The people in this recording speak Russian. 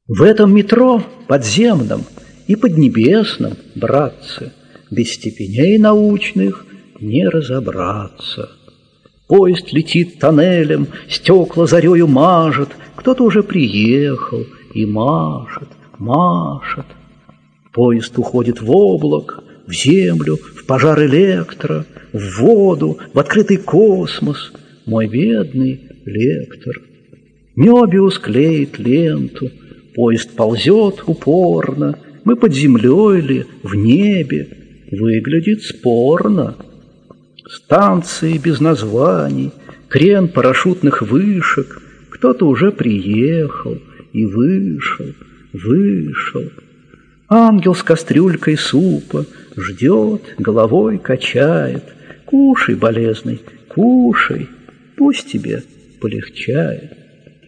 В этом метро подземном и поднебесном, братцы, без степеней научных не разобраться. Поезд летит тоннелем, стекла зарею мажет, кто-то уже приехал и машет, машет. Поезд уходит в облак, в землю, в пожар электро, в воду, в открытый космос. Мой бедный лектор. Мёбиус клеит ленту, поезд ползет упорно. Мы под землей ли, в небе? Выглядит спорно. Станции без названий, крен парашютных вышек. Кто-то уже приехал и вышел, вышел. Ангел с кастрюлькой супа ждет, головой качает. Кушай, болезный, кушай, пусть тебе полегчает.